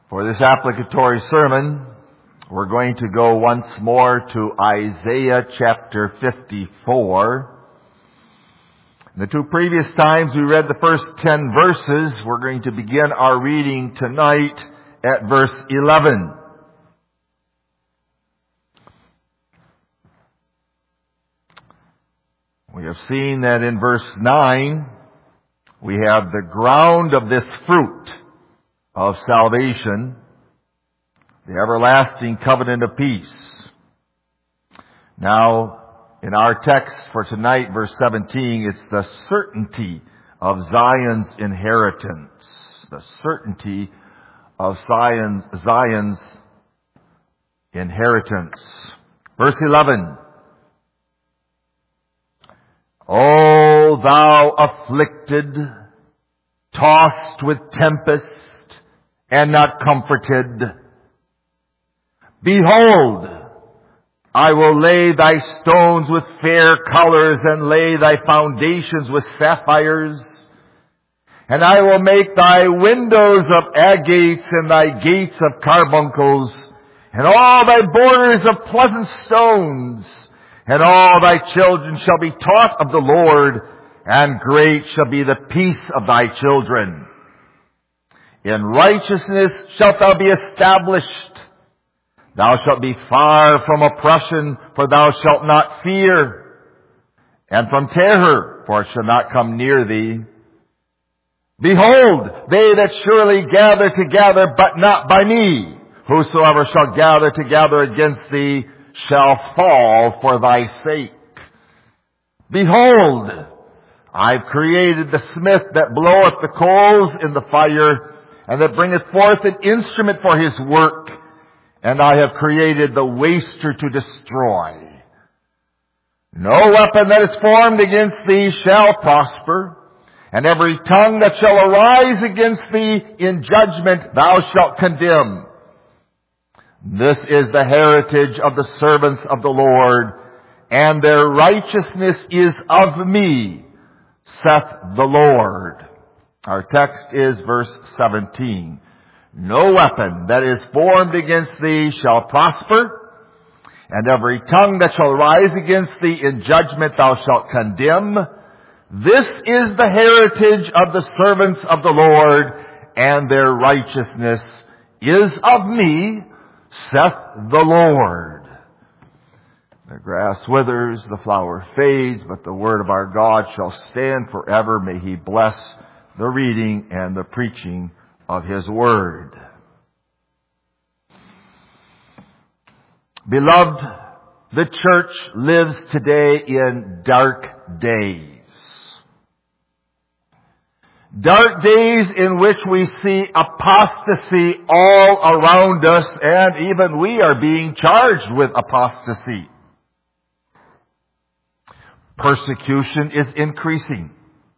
For this applicatory sermon, we're going to go once more to Isaiah chapter 54. The two previous times we read the first 10 verses. We're going to begin our reading tonight at verse 11. We have seen that in verse 9, we have the ground of this fruit of salvation, the everlasting covenant of peace. Now, in our text for tonight, verse 17, it's the certainty of Zion's inheritance. The certainty of Zion's inheritance. Verse 11. O thou afflicted, tossed with tempest, and not comforted. Behold, I will lay thy stones with fair colors, and lay thy foundations with sapphires. And I will make thy windows of agates, and thy gates of carbuncles, and all thy borders of pleasant stones. And all thy children shall be taught of the Lord, and great shall be the peace of thy children. In righteousness shalt thou be established. Thou shalt be far from oppression, for thou shalt not fear. And from terror, for it shall not come near thee. Behold, they that surely gather together, but not by me. Whosoever shall gather together against thee shall fall for thy sake. Behold, I've created the smith that bloweth the coals in the fire, and that bringeth forth an instrument for his work. And I have created the waster to destroy. No weapon that is formed against thee shall prosper, and every tongue that shall arise against thee in judgment thou shalt condemn. This is the heritage of the servants of the Lord, and their righteousness is of me, saith the Lord. Our text is verse 17. No weapon that is formed against thee shall prosper, and every tongue that shall rise against thee in judgment thou shalt condemn. This is the heritage of the servants of the Lord, and their righteousness is of me, saith the Lord. The grass withers, the flower fades, but the word of our God shall stand forever. May He bless the reading and the preaching of His word. Beloved, the church lives today in dark days. Dark days in which we see apostasy all around us, and even we are being charged with apostasy. Persecution is increasing.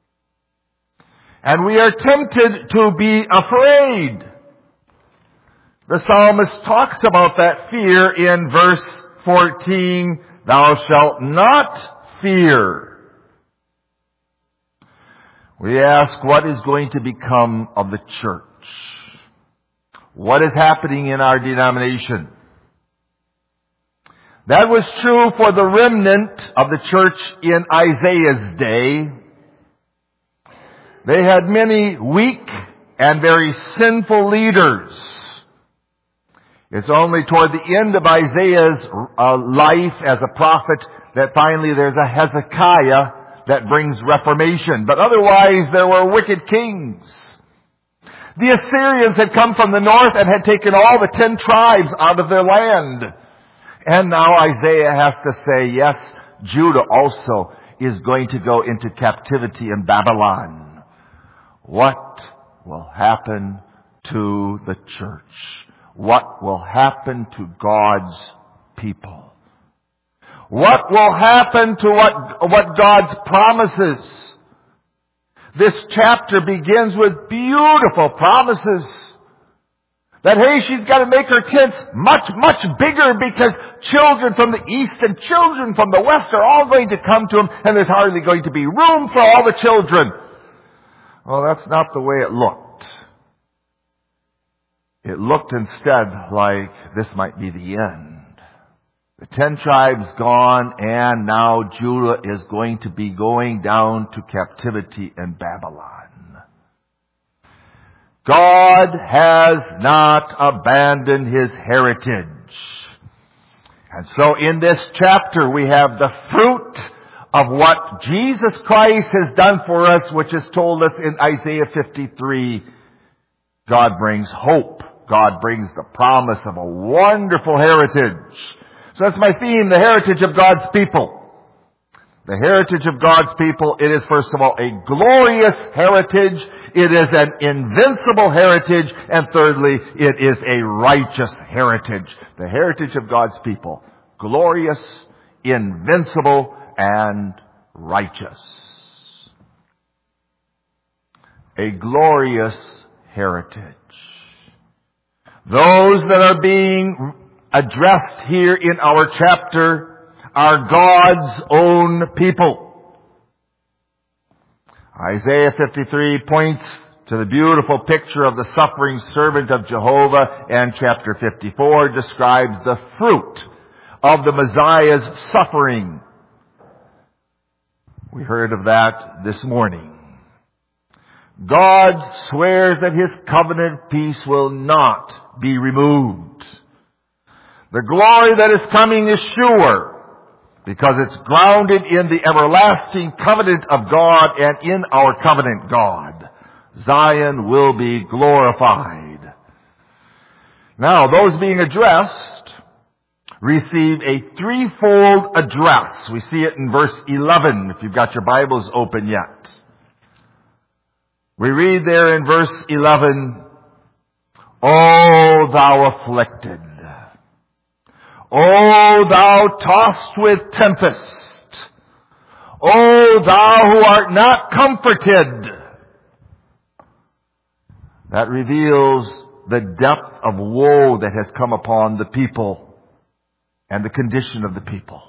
And we are tempted to be afraid. The psalmist talks about that fear in verse 14. Thou shalt not fear. We ask, what is going to become of the church? What is happening in our denomination? That was true for the remnant of the church in Isaiah's day. They had many weak and very sinful leaders. It's only toward the end of Isaiah's life as a prophet that finally there's a Hezekiah that brings reformation. But otherwise there were wicked kings. The Assyrians had come from the north and had taken all the 10 tribes out of their land. And now Isaiah has to say, yes, Judah also is going to go into captivity in Babylon. What will happen to the church? What will happen to God's people? What will happen to what God's promises? This chapter begins with beautiful promises. That, hey, she's got to make her tents much, much bigger because children from the east and children from the west are all going to come to them, and there's hardly going to be room for all the children. Well, that's not the way it looked. it looked instead like this might be the end. The 10 tribes gone, and now Judah is going to be going down to captivity in Babylon. God has not abandoned His heritage. And so in this chapter we have the fruit of what Jesus Christ has done for us, which is told us in Isaiah 53. God brings hope. God brings the promise of a wonderful heritage. So that's my theme, the heritage of God's people. The heritage of God's people, it is first of all a glorious heritage. It is an invincible heritage. And thirdly, it is a righteous heritage. The heritage of God's people. Glorious, invincible, and righteous. A glorious heritage. Those that are being addressed here in our chapter are God's own people. Isaiah 53 points to the beautiful picture of the suffering servant of Jehovah, and chapter 54 describes the fruit of the Messiah's suffering. We heard of that this morning. God swears that His covenant peace will not be removed. The glory that is coming is sure because it's grounded in the everlasting covenant of God and in our covenant God. Zion will be glorified. Now, those being addressed receive a threefold address. We see it in verse 11, if you've got your Bibles open yet. We read there in verse 11, O thou afflicted, O thou tossed with tempest, O thou who art not comforted. That reveals the depth of woe that has come upon the people and the condition of the people.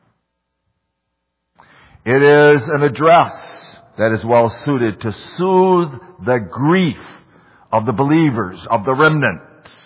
It is an address that is well suited to soothe the grief of the believers, of the remnant.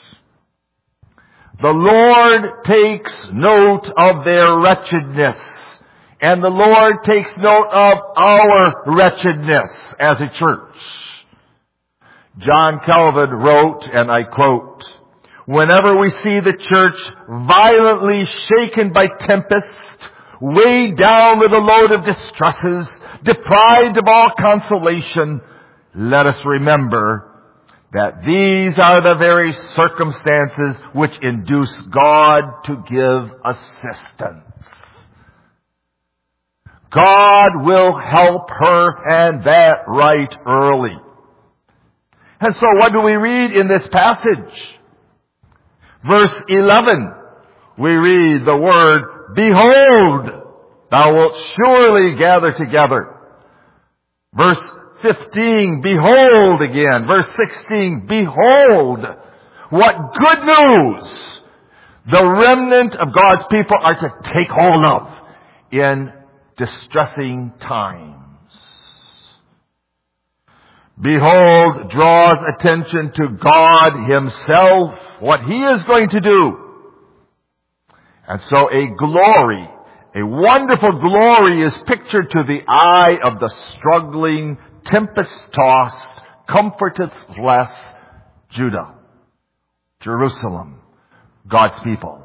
The Lord takes note of their wretchedness, and the Lord takes note of our wretchedness as a church. John Calvin wrote, and I quote, "Whenever we see the church violently shaken by tempest, weighed down with a load of distresses, deprived of all consolation, let us remember that these are the very circumstances which induce God to give assistance. God will help her, and that right early." And so what do we read in this passage? Verse 11, we read the word, "Behold, thou wilt surely gather together." Verse 15, "Behold" again. Verse 16, "Behold." What good news the remnant of God's people are to take hold of in distressing times. Behold draws attention to God Himself, what He is going to do. And so a glory, a wonderful glory is pictured to the eye of the struggling, tempest-tossed, comfortless Judah, Jerusalem, God's people.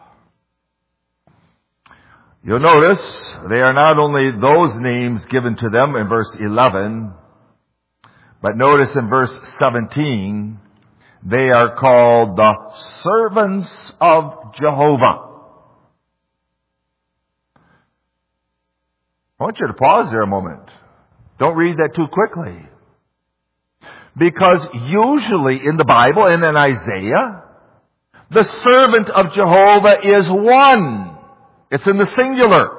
You'll notice they are not only those names given to them in verse 11, but notice in verse 17, they are called the servants of Jehovah. I want you to pause there a moment. Don't read that too quickly. Because usually in the Bible and in Isaiah, the servant of Jehovah is one. It's in the singular.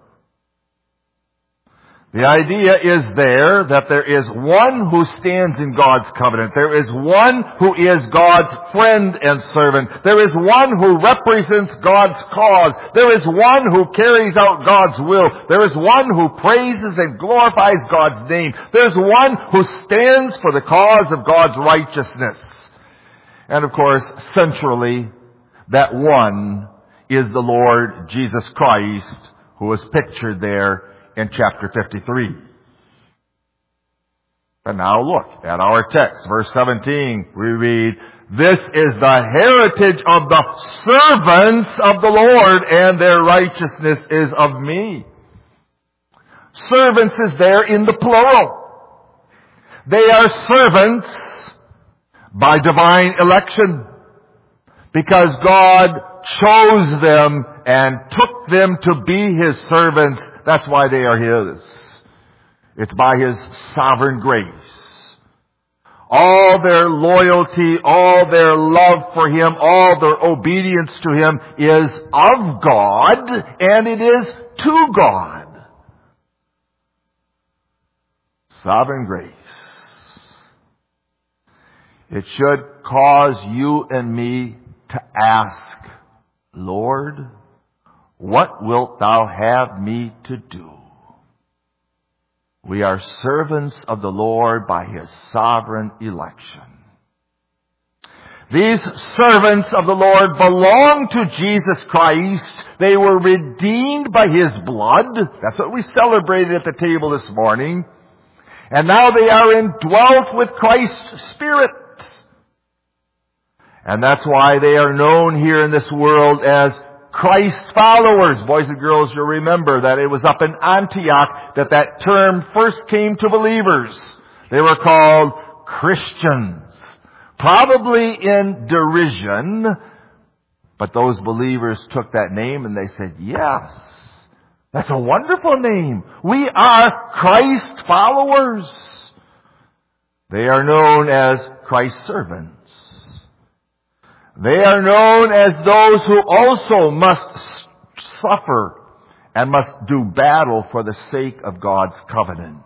The idea is there that there is one who stands in God's covenant. There is one who is God's friend and servant. There is one who represents God's cause. There is one who carries out God's will. There is one who praises and glorifies God's name. There is one who stands for the cause of God's righteousness. And of course, centrally, that one is the Lord Jesus Christ, who is pictured there in chapter 53. And now look at our text, verse 17. We read, "This is the heritage of the servants of the Lord, and their righteousness is of me." Servants is there in the plural. They are servants by divine election, because God chose them and took them to be His servants. That's why they are His. It's by His sovereign grace. All their loyalty, all their love for Him, all their obedience to Him is of God, and it is to God. Sovereign grace. It should cause you and me to ask, "Lord, what wilt Thou have me to do?" We are servants of the Lord by His sovereign election. These servants of the Lord belong to Jesus Christ. They were redeemed by His blood. That's what we celebrated at the table this morning. And now they are indwelt with Christ's Spirit. And that's why they are known here in this world as Christ followers. Boys and girls, you'll remember that it was up in Antioch that term first came to believers. They were called Christians. Probably in derision, but those believers took that name and they said, "Yes, that's a wonderful name. We are Christ followers." They are known as Christ's servants. They are known as those who also must suffer and must do battle for the sake of God's covenant.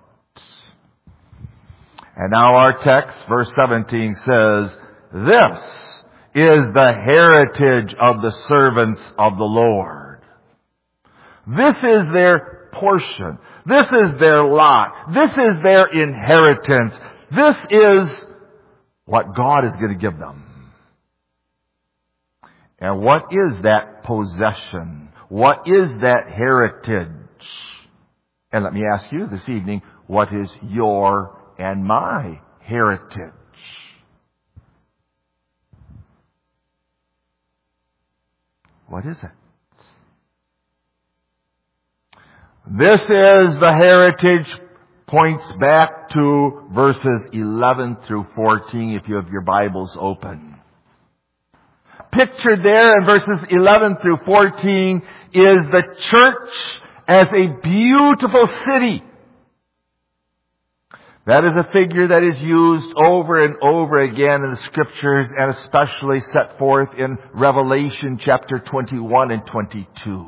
And now our text, verse 17, says, "This is the heritage of the servants of the Lord." This is their portion. This is their lot. This is their inheritance. This is what God is going to give them. And what is that possession? What is that heritage? And let me ask you this evening, what is your and my heritage? What is it? This is the heritage, points back to verses 11 through 14 if you have your Bibles open. Pictured there in verses 11 through 14 is the church as a beautiful city. That is a figure that is used over and over again in the Scriptures, and especially set forth in Revelation chapter 21 and 22.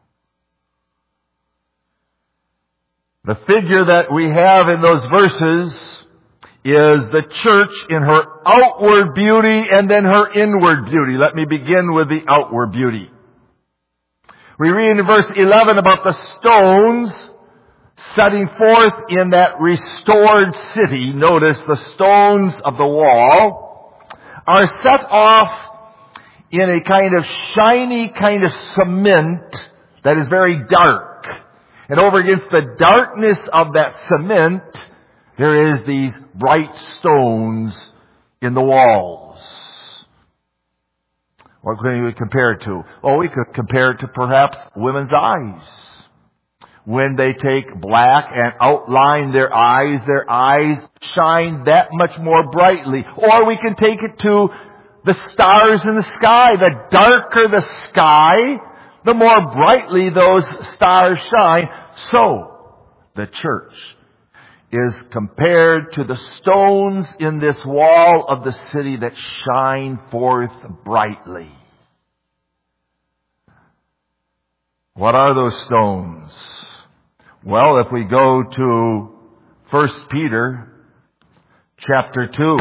The figure that we have in those verses is the church in her outward beauty and then her inward beauty. Let me begin with the outward beauty. We read in verse 11 about the stones setting forth in that restored city. Notice the stones of the wall are set off in a kind of shiny kind of cement that is very dark. And over against the darkness of that cement, there is these bright stones in the walls. What can we compare it to? Oh, we could compare it to perhaps women's eyes. When they take black and outline their eyes shine that much more brightly. Or we can take it to the stars in the sky. The darker the sky, the more brightly those stars shine. So, the church is compared to the stones in this wall of the city that shine forth brightly. What are those stones? Well, if we go to 1 Peter chapter 2,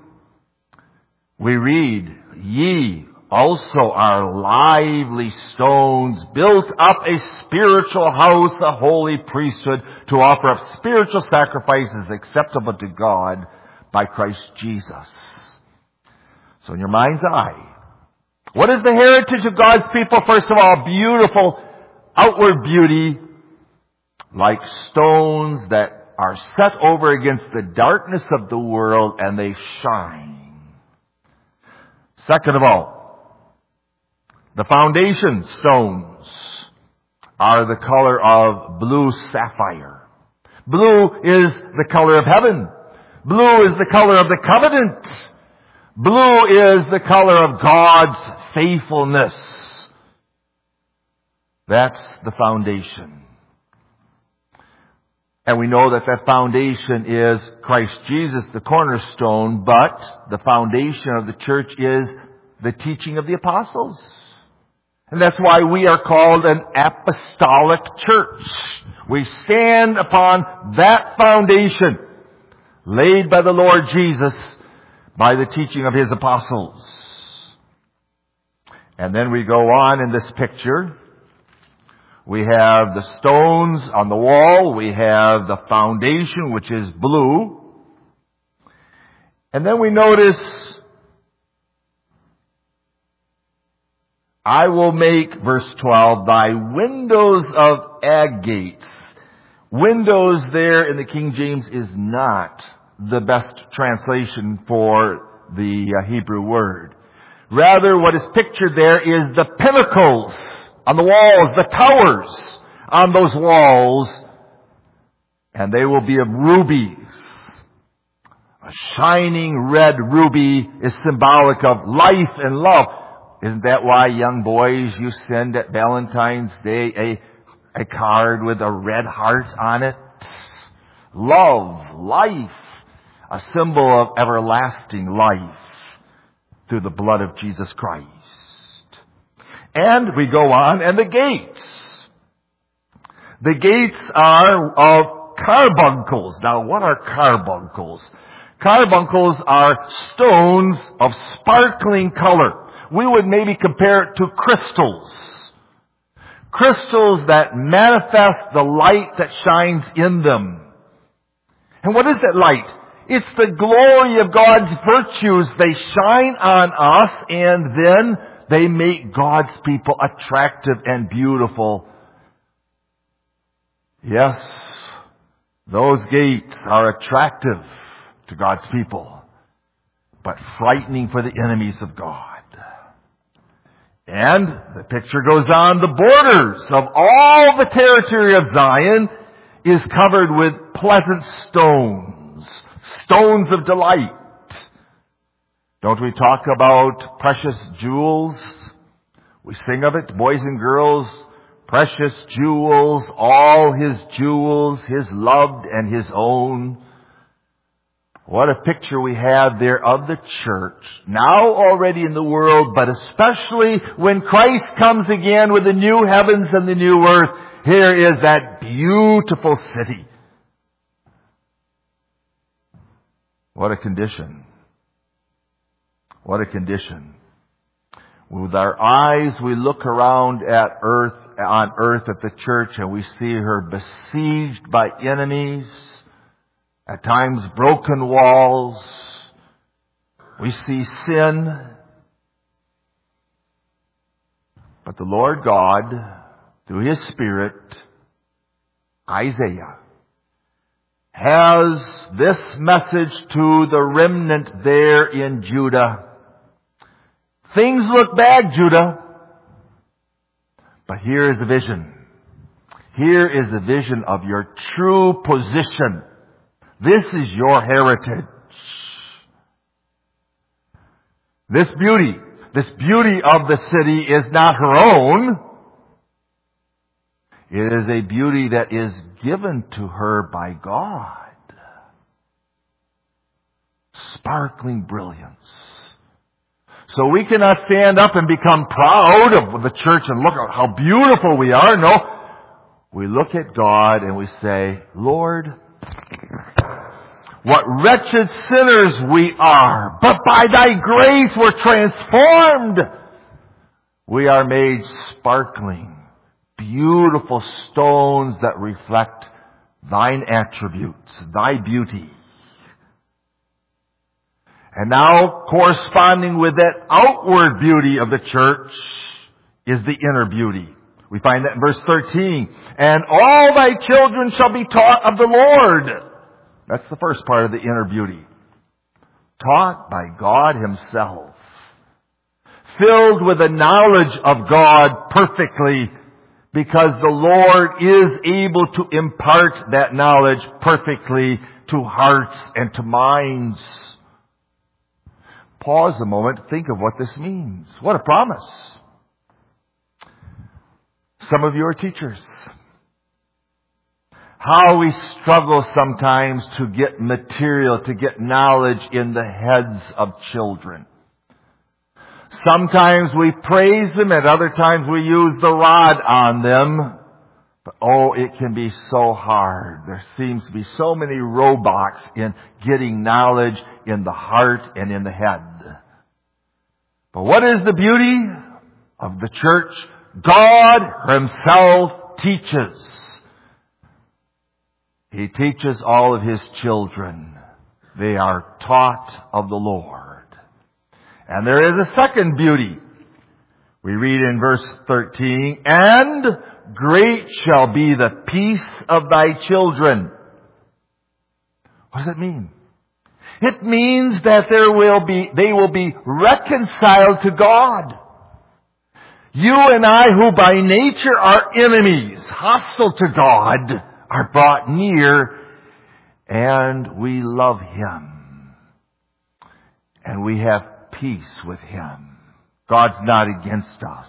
we read, "Ye also are lively stones, built up a spiritual house, a holy priesthood, to offer up spiritual sacrifices acceptable to God by Christ Jesus." So in your mind's eye, what is the heritage of God's people? First of all, beautiful outward beauty, like stones that are set over against the darkness of the world, and they shine. Second of all, the foundation stones are the color of blue sapphire. Blue is the color of heaven. Blue is the color of the covenant. Blue is the color of God's faithfulness. That's the foundation. And we know that that foundation is Christ Jesus, the cornerstone, but the foundation of the church is the teaching of the apostles. And that's why we are called an apostolic church. We stand upon that foundation laid by the Lord Jesus by the teaching of His apostles. And then we go on in this picture. We have the stones on the wall. We have the foundation, which is blue. And then we notice, I will make, verse 12, thy windows of agates. Windows there in the King James is not the best translation for the Hebrew word. Rather, what is pictured there is the pinnacles on the walls, the towers on those walls, and they will be of rubies. A shining red ruby is symbolic of life and love. Isn't that why, young boys, you send at Valentine's Day a card with a red heart on it? Love, life, a symbol of everlasting life through the blood of Jesus Christ. And we go on, and the gates. The gates are of carbuncles. Now, what are carbuncles? Carbuncles are stones of sparkling color. We would maybe compare it to crystals. Crystals that manifest the light that shines in them. And what is that light? It's the glory of God's virtues. They shine on us, and then they make God's people attractive and beautiful. Yes, those gates are attractive to God's people, but frightening for the enemies of God. And the picture goes on, the borders of all the territory of Zion is covered with pleasant stones, stones of delight. Don't we talk about precious jewels? We sing of it, boys and girls, precious jewels, all His jewels, His loved and His own. What a picture we have there of the church, now already in the world, but especially when Christ comes again with the new heavens and the new earth. Here is that beautiful city. What a condition. What a condition. With our eyes, we look around at on earth at the church, and we see her besieged by enemies, at times broken walls. We see sin. But the Lord God, through His Spirit, Isaiah, has this message to the remnant there in Judah. Things look bad, Judah. But here is a vision. Here is the vision of your true position. This is your heritage. This beauty of the city is not her own. It is a beauty that is given to her by God. Sparkling brilliance. So we cannot stand up and become proud of the church and look at how beautiful we are. No. We look at God and we say, Lord, what wretched sinners we are, but by Thy grace we're transformed. We are made sparkling, beautiful stones that reflect Thine attributes, Thy beauty. And now, corresponding with that outward beauty of the church is the inner beauty. We find that in verse 13. And all thy children shall be taught of the Lord. That's the first part of the inner beauty. Taught by God Himself. Filled with the knowledge of God perfectly, because the Lord is able to impart that knowledge perfectly to hearts and to minds. Pause a moment, think of what this means. What a promise. Some of you are teachers. How we struggle sometimes to get material, to get knowledge in the heads of children. Sometimes we praise them, at other times we use the rod on them. But it can be so hard. There seems to be so many roadblocks in getting knowledge in the heart and in the head. But what is the beauty of the church? God Himself teaches. He teaches all of His children. They are taught of the Lord. And there is a second beauty. We read in verse 13, and great shall be the peace of thy children. What does it mean? It means that they will be reconciled to God. You and I, who by nature are enemies, hostile to God, are brought near, and we love Him. And we have peace with Him. God's not against us.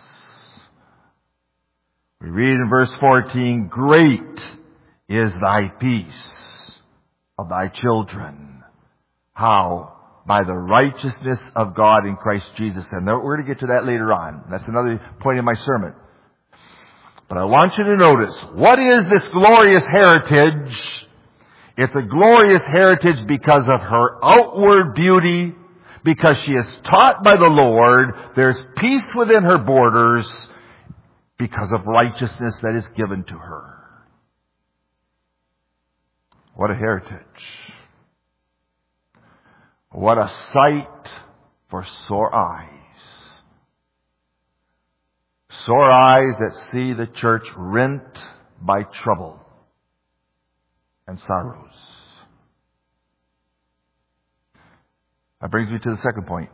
We read in verse 14, great is thy peace of thy children. How? By the righteousness of God in Christ Jesus. And we're going to get to that later on. That's another point in my sermon. But I want you to notice, what is this glorious heritage? It's a glorious heritage because of her outward beauty, because she is taught by the Lord. There's peace within her borders because of righteousness that is given to her. What a heritage. What a sight for sore eyes. Sore eyes that see the church rent by trouble and sorrows. That brings me to the second point.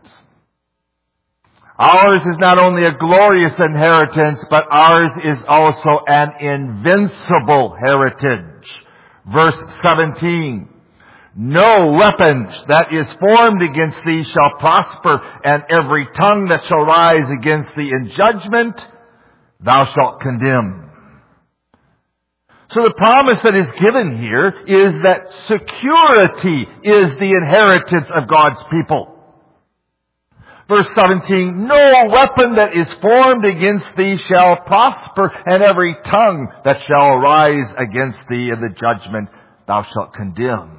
Ours is not only a glorious inheritance, but ours is also an invincible heritage. Verse 17. No weapon that is formed against thee shall prosper, and every tongue that shall rise against thee in judgment thou shalt condemn. So the promise that is given here is that security is the inheritance of God's people. Verse 17, no weapon that is formed against thee shall prosper, and every tongue that shall arise against thee in the judgment thou shalt condemn.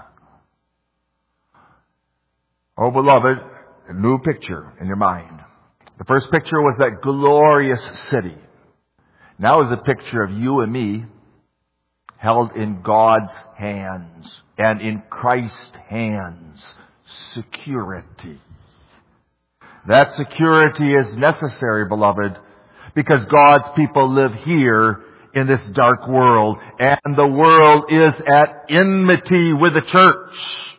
Oh, beloved, a new picture in your mind. The first picture was that glorious city. Now is a picture of you and me held in God's hands and in Christ's hands. Security. That security is necessary, beloved, because God's people live here in this dark world, and the world is at enmity with the church.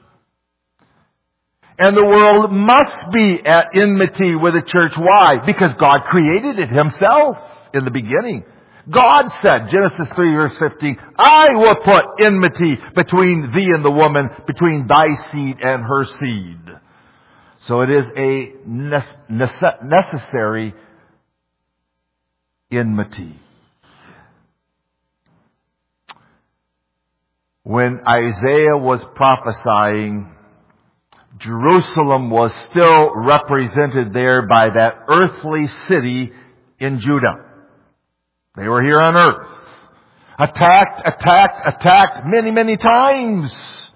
And the world must be at enmity with the church. Why? Because God created it Himself in the beginning. God said, Genesis 3 verse 15, I will put enmity between thee and the woman, between thy seed and her seed. So it is a necessary enmity. When Isaiah was prophesying, Jerusalem was still represented there by that earthly city in Judah. They were here on earth. Attacked many, many times.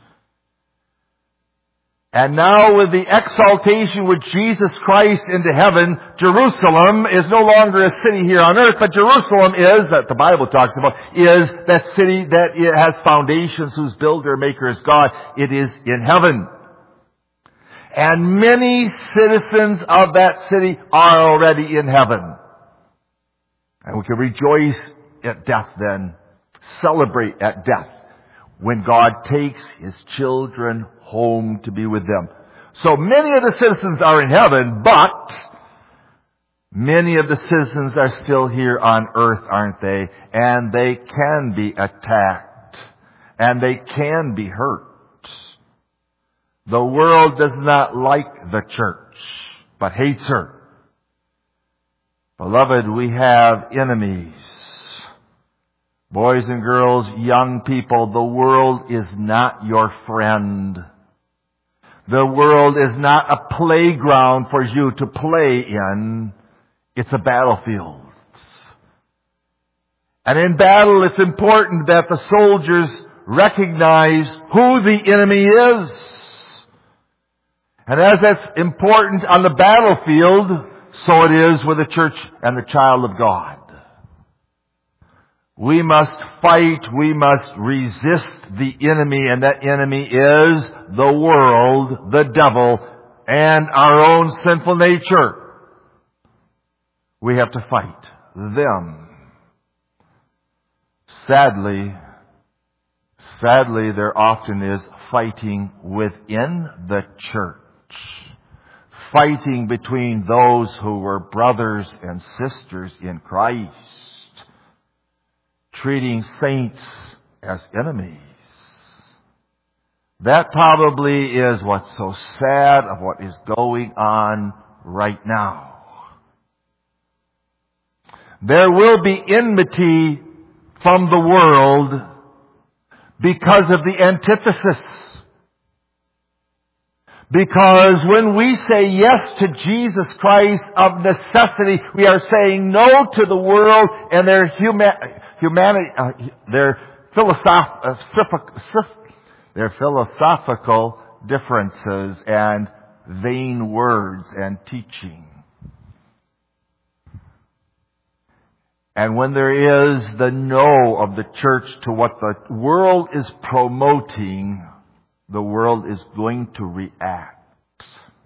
And now with the exaltation with Jesus Christ into heaven, Jerusalem is no longer a city here on earth, but Jerusalem is, that the Bible talks about, is that city that it has foundations, whose builder, maker is God. It is in heaven. And many citizens of that city are already in heaven. And we can rejoice at death then, celebrate at death, when God takes His children home to be with them. So many of the citizens are in heaven, but many of the citizens are still here on earth, aren't they? And they can be attacked. And they can be hurt. The world does not like the church, but hates her. Beloved, we have enemies. Boys and girls, young people, the world is not your friend. The world is not a playground for you to play in. It's a battlefield. And in battle, it's important that the soldiers recognize who the enemy is. And as that's important on the battlefield, so it is with the church and the child of God. We must fight, we must resist the enemy, and that enemy is the world, the devil, and our own sinful nature. We have to fight them. Sadly, there often is fighting within the church. Fighting between those who were brothers and sisters in Christ. Treating saints as enemies. That probably is what's so sad of what is going on right now. There will be enmity from the world because of the antithesis. Because when we say yes to Jesus Christ, of necessity, we are saying no to the world and their philosophical differences and vain words and teaching. And when there is the no of the church to what the world is promoting, the world is going to react.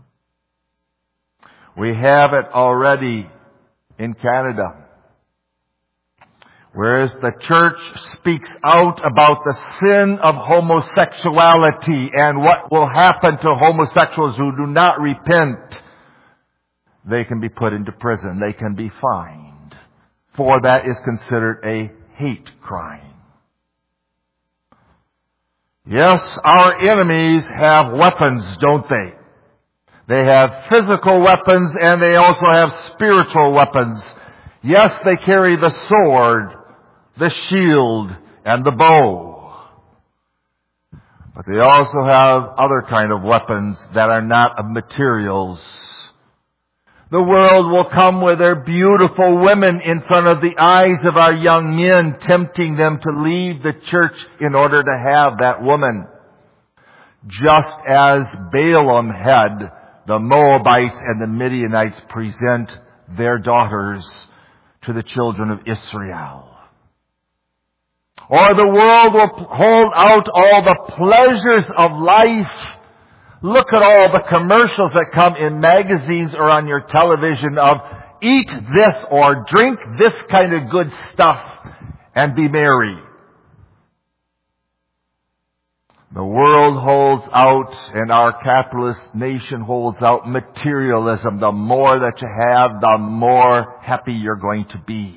We have it already in Canada. Whereas the church speaks out about the sin of homosexuality and what will happen to homosexuals who do not repent, they can be put into prison. They can be fined. For that is considered a hate crime. Yes, our enemies have weapons, don't they? They have physical weapons and they also have spiritual weapons. Yes, they carry the sword, the shield, and the bow. But they also have other kind of weapons that are not of materials. The world will come with their beautiful women in front of the eyes of our young men, tempting them to leave the church in order to have that woman. Just as Balaam had the Moabites and the Midianites present their daughters to the children of Israel. Or the world will hold out all the pleasures of life. Look at all the commercials that come in magazines or on your television of eat this or drink this kind of good stuff and be merry. The world holds out and our capitalist nation holds out materialism. The more that you have, the more happy you're going to be.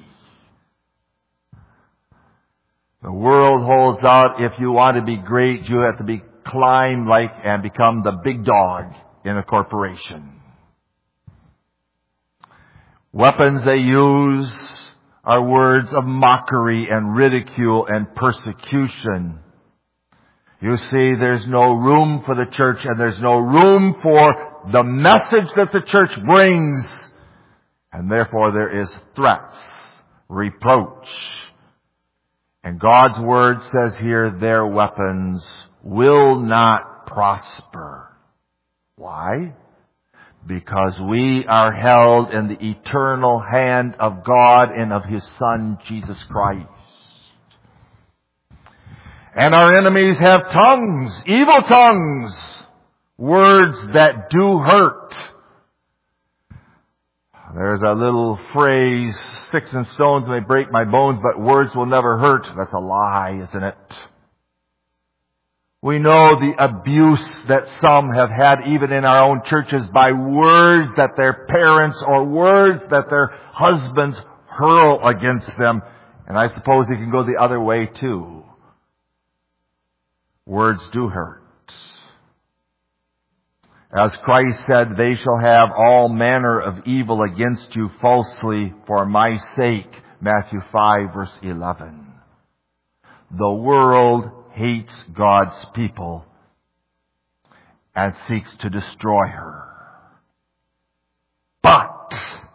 The world holds out if you want to be great, you have to climb like and become the big dog in a corporation. Weapons they use are words of mockery and ridicule and persecution. You see, there's no room for the church and there's no room for the message that the church brings. And therefore there is threats, reproach. And God's Word says here, their weapons will not prosper. Why? Because we are held in the eternal hand of God and of His Son, Jesus Christ. And our enemies have tongues, evil tongues, Words that do hurt. There's a little phrase, sticks and stones may break my bones, but words will never hurt. That's a lie, isn't it? We know the abuse that some have had even in our own churches by words that their parents or words that their husbands hurl against them. And I suppose it can go the other way too. Words do hurt. As Christ said, they shall have all manner of evil against you falsely for my sake. Matthew 5 verse 11. The world hates God's people and seeks to destroy her. But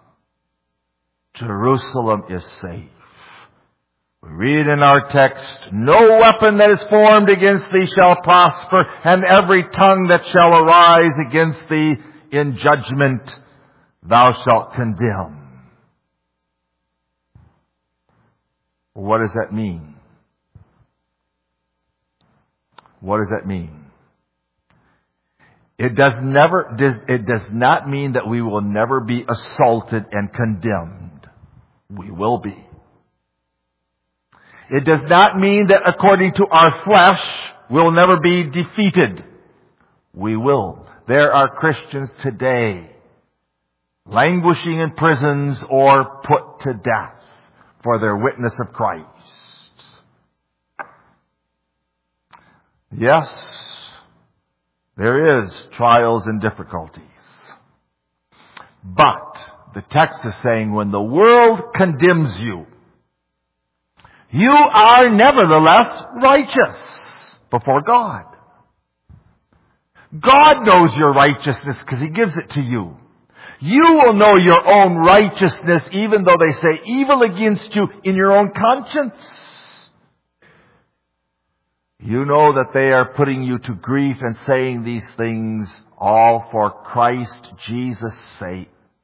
Jerusalem is safe. We read in our text, no weapon that is formed against thee shall prosper, and every tongue that shall arise against thee in judgment thou shalt condemn. What does that mean? What does that mean? It does not mean that we will never be assaulted and condemned. We will be. It does not mean that according to our flesh, we'll never be defeated. We will. There are Christians today languishing in prisons or put to death for their witness of Christ. Yes, there is trials and difficulties. But the text is saying when the world condemns you, you are nevertheless righteous before God. God knows your righteousness because He gives it to you. You will know your own righteousness even though they say evil against you in your own conscience. You know that they are putting you to grief and saying these things all for Christ Jesus' sake.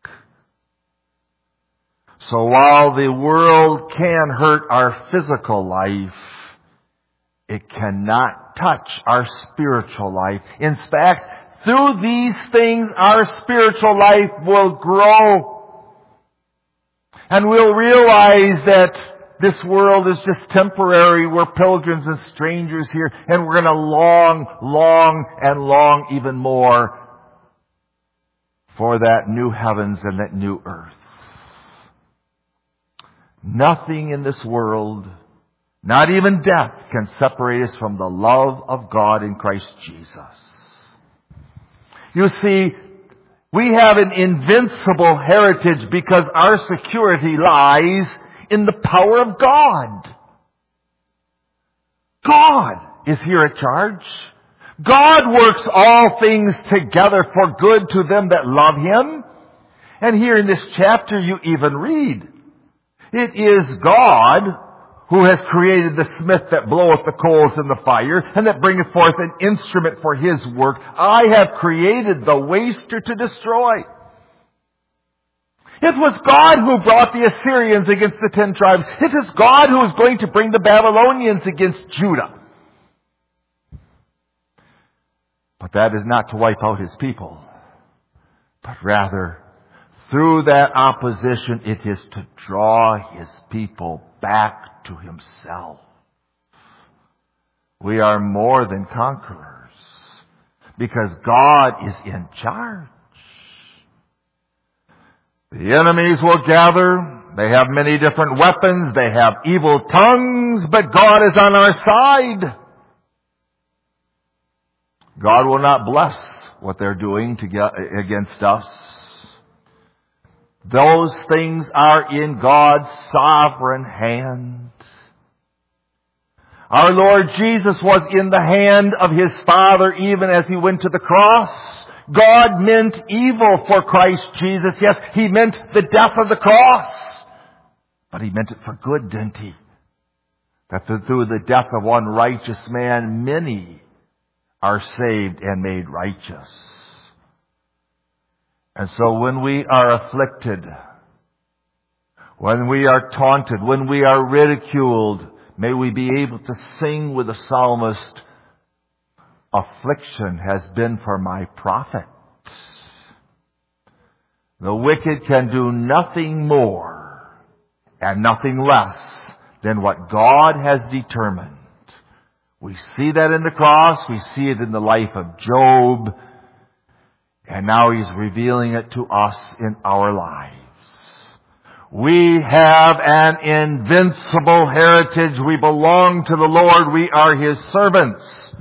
So while the world can hurt our physical life, it cannot touch our spiritual life. In fact, through these things, our spiritual life will grow. And we'll realize that this world is just temporary. We're pilgrims and strangers here. And we're going to long even more for that new heavens and that new earth. Nothing in this world, not even death, can separate us from the love of God in Christ Jesus. You see, we have an invincible heritage because our security lies in the power of God. God is here at charge. God works all things together for good to them that love Him. And here in this chapter you even read, it is God who has created the smith that bloweth the coals in the fire, and that bringeth forth an instrument for His work. I have created the waster to destroy. It was God who brought the Assyrians against the 10 tribes. It is God who is going to bring the Babylonians against Judah. But that is not to wipe out His people, but rather through that opposition, it is to draw His people back to Himself. We are more than conquerors because God is in charge. The enemies will gather. They have many different weapons. They have evil tongues, but God is on our side. God will not bless what they're doing against us. Those things are in God's sovereign hand. Our Lord Jesus was in the hand of His Father even as He went to the cross. God meant evil for Christ Jesus. Yes, He meant the death of the cross. But He meant it for good, didn't He? That through the death of one righteous man, many are saved and made righteous. And so when we are afflicted, when we are taunted, when we are ridiculed, may we be able to sing with the psalmist, affliction has been for my profit. The wicked can do nothing more and nothing less than what God has determined. We see that in the cross. We see it in the life of Job. And now He's revealing it to us in our lives. We have an invincible heritage. We belong to the Lord. We are His servants.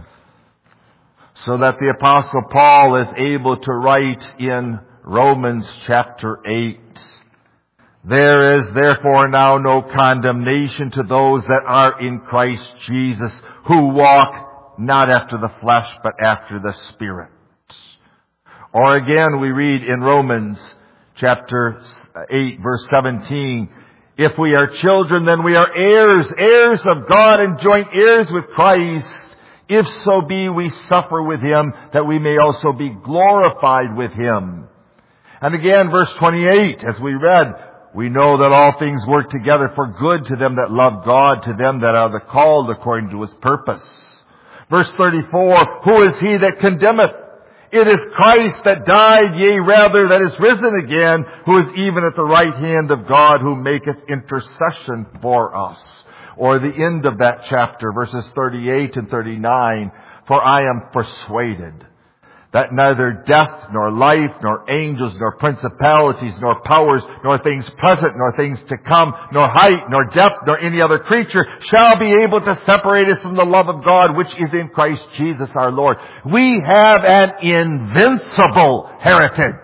So that the Apostle Paul is able to write in Romans chapter 8, there is therefore now no condemnation to those that are in Christ Jesus, who walk not after the flesh, but after the Spirit. Or again, we read in Romans chapter 8, verse 17, if we are children, then we are heirs, heirs of God and joint heirs with Christ. If so be we suffer with Him, that we may also be glorified with Him. And again, verse 28, as we read, we know that all things work together for good to them that love God, to them that are the called according to His purpose. Verse 34, who is he that condemneth? It is Christ that died, yea, rather, that is risen again, who is even at the right hand of God, who maketh intercession for us. Or the end of that chapter, verses 38 and 39, for I am persuaded that neither death, nor life, nor angels, nor principalities, nor powers, nor things present, nor things to come, nor height, nor depth, nor any other creature shall be able to separate us from the love of God, which is in Christ Jesus our Lord. We have an invincible heritage.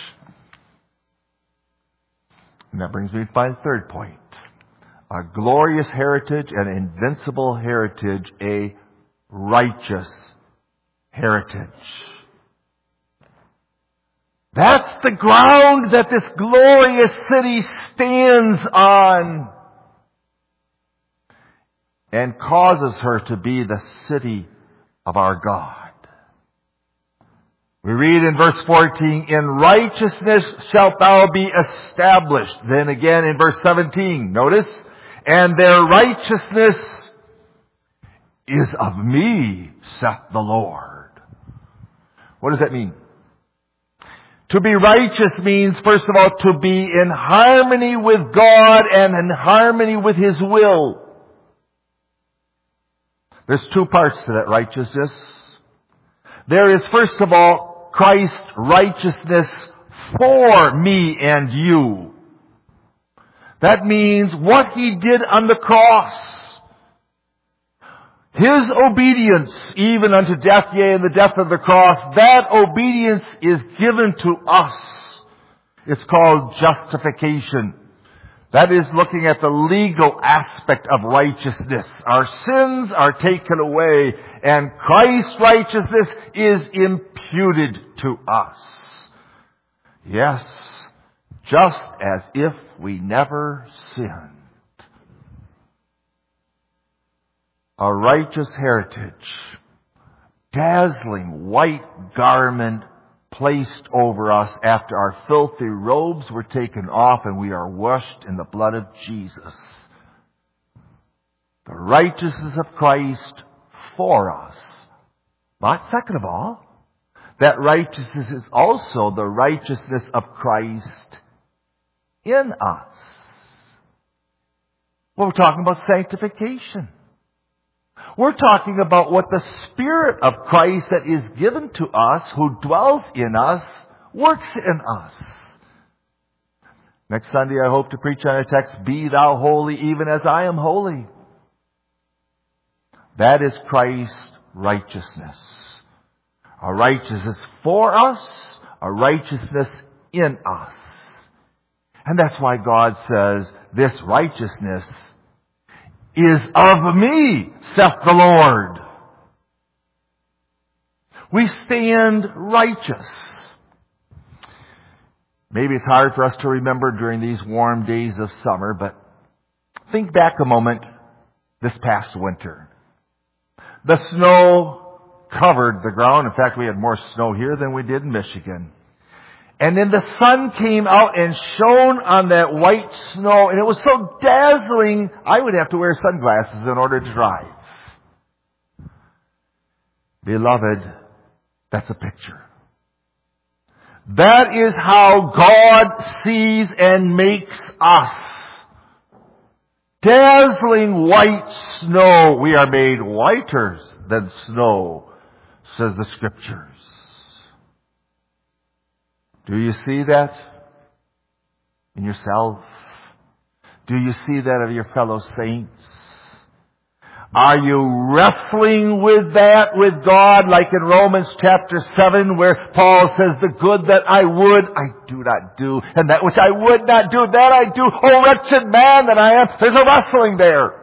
And that brings me to my third point. A glorious heritage, an invincible heritage, a righteous heritage. That's the ground that this glorious city stands on and causes her to be the city of our God. We read in verse 14, in righteousness shalt thou be established. Then again in verse 17, notice, and their righteousness is of me, saith the Lord. What does that mean? To be righteous means, first of all, to be in harmony with God and in harmony with His will. There's two parts to that righteousness. There is, first of all, Christ's righteousness for me and you. That means what He did on the cross. His obedience, even unto death, yea, and the death of the cross, that obedience is given to us. It's called justification. That is looking at the legal aspect of righteousness. Our sins are taken away, and Christ's righteousness is imputed to us. Yes, just as if we never sinned. A righteous heritage, dazzling white garment placed over us after our filthy robes were taken off and we are washed in the blood of Jesus. The righteousness of Christ for us. But second of all, that righteousness is also the righteousness of Christ in us. Well, we're talking about sanctification. We're talking about what the Spirit of Christ that is given to us, who dwells in us, works in us. Next Sunday I hope to preach on a text, be thou holy even as I am holy. That is Christ's righteousness. A righteousness for us, a righteousness in us. And that's why God says, this righteousness is of me, saith the Lord. We stand righteous. Maybe it's hard for us to remember during these warm days of summer, but think back a moment this past winter. The snow covered the ground. In fact, we had more snow here than we did in Michigan. And then the sun came out and shone on that white snow, and it was so dazzling, I would have to wear sunglasses in order to drive. Beloved, that's a picture. That is how God sees and makes us. Dazzling white snow. We are made whiter than snow, says the Scriptures. Do you see that in yourself? Do you see that of your fellow saints? Are you wrestling with that with God, like in Romans chapter 7, where Paul says, the good that I would, I do not do, and that which I would not do, that I do. Oh, wretched man that I am. There's a wrestling there.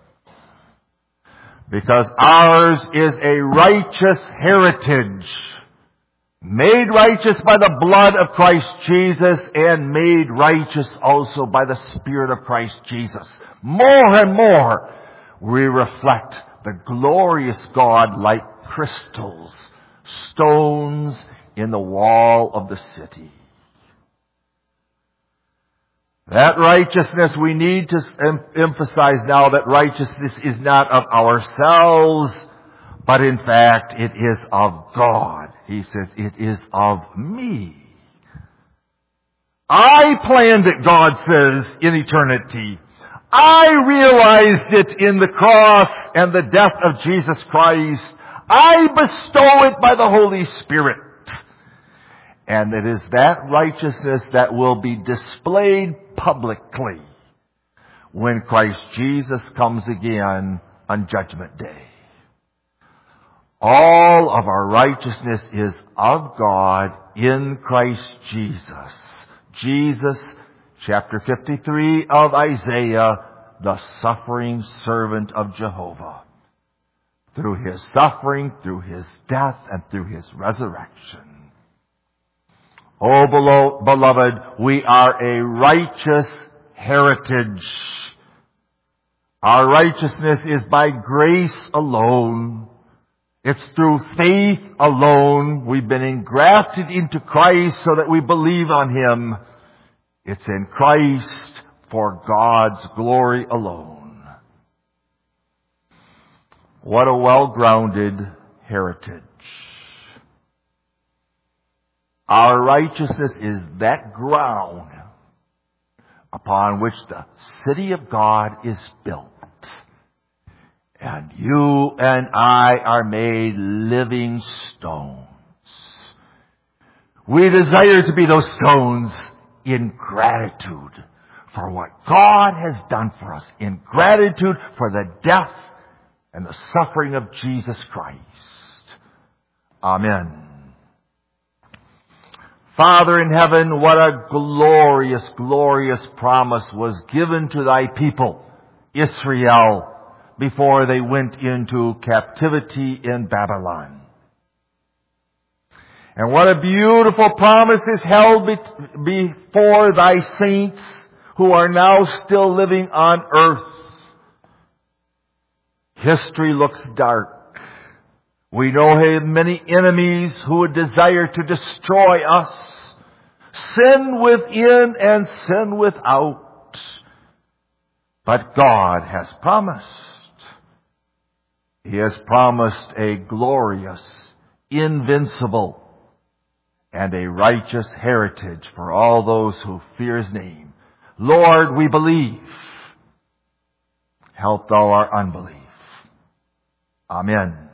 Because ours is a righteous heritage, made righteous by the blood of Christ Jesus, and made righteous also by the Spirit of Christ Jesus. More and more, we reflect the glorious God like crystals, stones in the wall of the city. That righteousness, we need to emphasize now that righteousness is not of ourselves, but in fact it is of God. He says, it is of me. I planned it, God says, in eternity. I realized it in the cross and the death of Jesus Christ. I bestow it by the Holy Spirit. And it is that righteousness that will be displayed publicly when Christ Jesus comes again on Judgment Day. All of our righteousness is of God in Christ Jesus. Jesus, chapter 53 of Isaiah, the suffering servant of Jehovah. Through His suffering, through His death, and through His resurrection. Oh, beloved, we are a righteous heritage. Our righteousness is by grace alone. It's through faith alone. We've been engrafted into Christ so that we believe on Him. It's in Christ for God's glory alone. What a well-grounded heritage. Our righteousness is that ground upon which the city of God is built. And you and I are made living stones. We desire to be those stones in gratitude for what God has done for us. In gratitude for the death and the suffering of Jesus Christ. Amen. Father in heaven, what a glorious, glorious promise was given to thy people, Israel, before they went into captivity in Babylon. And what a beautiful promise is held before thy saints who are now still living on earth. History looks dark. We know many enemies who would desire to destroy us. Sin within and sin without. But God has promised. He has promised a glorious, invincible, and a righteous heritage for all those who fear His name. Lord, we believe. Help thou our unbelief. Amen.